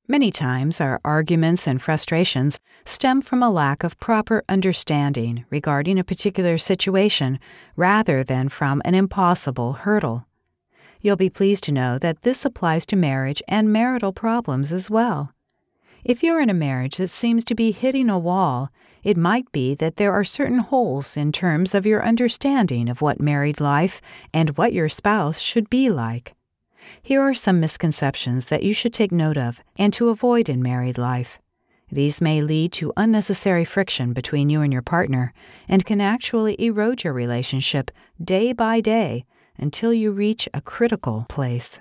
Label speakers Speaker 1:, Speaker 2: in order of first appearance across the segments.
Speaker 1: Many times, our arguments and frustrations stem from a lack of proper understanding regarding a particular situation rather than from an impossible hurdle. You'll be pleased to know that this applies to marriage and marital problems as well. If you're in a marriage that seems to be hitting a wall, it might be that there are certain holes in terms of your understanding of what married life and what your spouse should be like. Here are some misconceptions that you should take note of and to avoid in married life. These may lead to unnecessary friction between you and your partner and can actually erode your relationship day by day until you reach a critical place.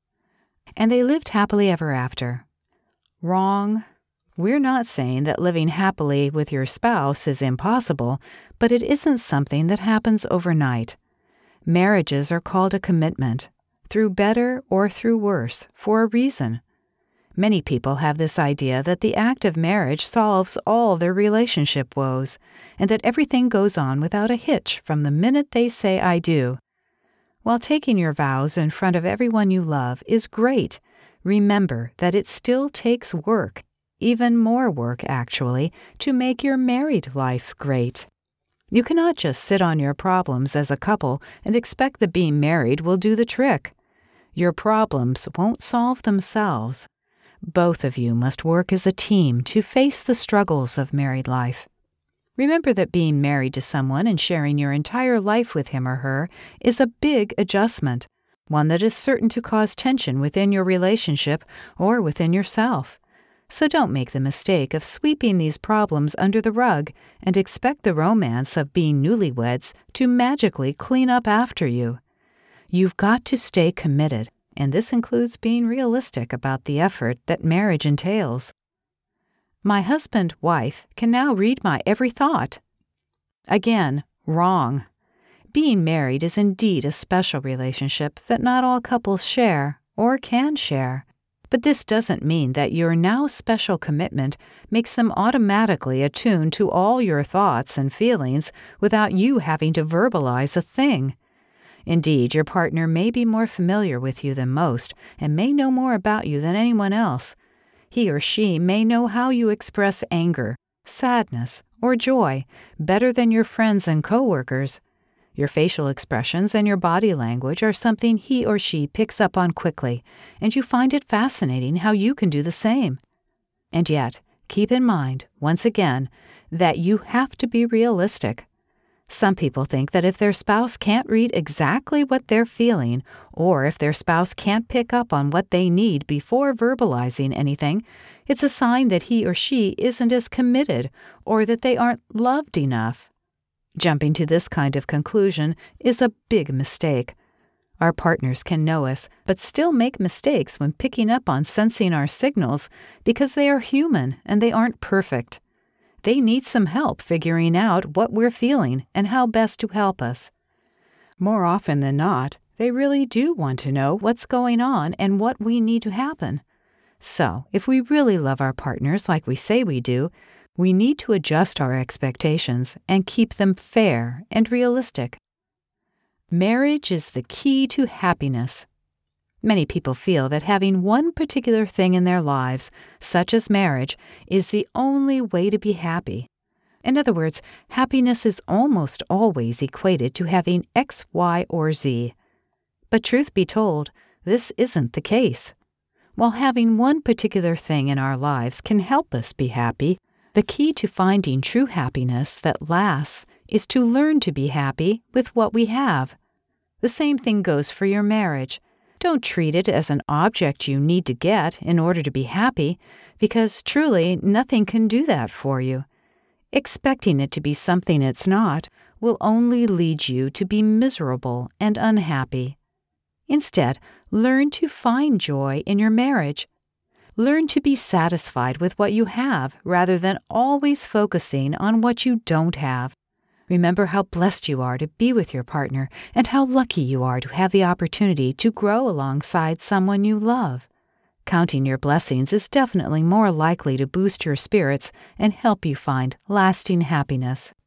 Speaker 1: And they lived happily ever after. Wrong. We're not saying that living happily with your spouse is impossible, but it isn't something that happens overnight. Marriages are called a commitment, through better or through worse, for a reason. Many people have this idea that the act of marriage solves all their relationship woes, and that everything goes on without a hitch from the minute they say "I do." While taking your vows in front of everyone you love is great, remember that it still takes work, even more work actually, to make your married life great. You cannot just sit on your problems as a couple and expect that being married will do the trick. Your problems won't solve themselves. Both of you must work as a team to face the struggles of married life. Remember that being married to someone and sharing your entire life with him or her is a big adjustment, one that is certain to cause tension within your relationship or within yourself. So don't make the mistake of sweeping these problems under the rug and expect the romance of being newlyweds to magically clean up after you. You've got to stay committed, and this includes being realistic about the effort that marriage entails. My husband, wife, can now read my every thought. Again, wrong. Being married is indeed a special relationship that not all couples share or can share. But this doesn't mean that your now special commitment makes them automatically attuned to all your thoughts and feelings without you having to verbalize a thing. Indeed, your partner may be more familiar with you than most and may know more about you than anyone else. He or she may know how you express anger, sadness, or joy better than your friends and coworkers. Your facial expressions and your body language are something he or she picks up on quickly, and you find it fascinating how you can do the same. And yet, keep in mind, once again, that you have to be realistic. Some people think that if their spouse can't read exactly what they're feeling, or if their spouse can't pick up on what they need before verbalizing anything, it's a sign that he or she isn't as committed or that they aren't loved enough. Jumping to this kind of conclusion is a big mistake. Our partners can know us, but still make mistakes when picking up on sensing our signals because they are human and they aren't perfect. They need some help figuring out what we're feeling and how best to help us. More often than not, they really do want to know what's going on and what we need to happen. So, if we really love our partners like we say we do, we need to adjust our expectations and keep them fair and realistic. Marriage is the key to happiness. Many people feel that having one particular thing in their lives, such as marriage, is the only way to be happy. In other words, happiness is almost always equated to having X, Y, or Z. But truth be told, this isn't the case. While having one particular thing in our lives can help us be happy, the key to finding true happiness that lasts is to learn to be happy with what we have. The same thing goes for your marriage. Don't treat it as an object you need to get in order to be happy, because truly nothing can do that for you. Expecting it to be something it's not will only lead you to be miserable and unhappy. Instead, learn to find joy in your marriage. Learn to be satisfied with what you have rather than always focusing on what you don't have. Remember how blessed you are to be with your partner and how lucky you are to have the opportunity to grow alongside someone you love. Counting your blessings is definitely more likely to boost your spirits and help you find lasting happiness.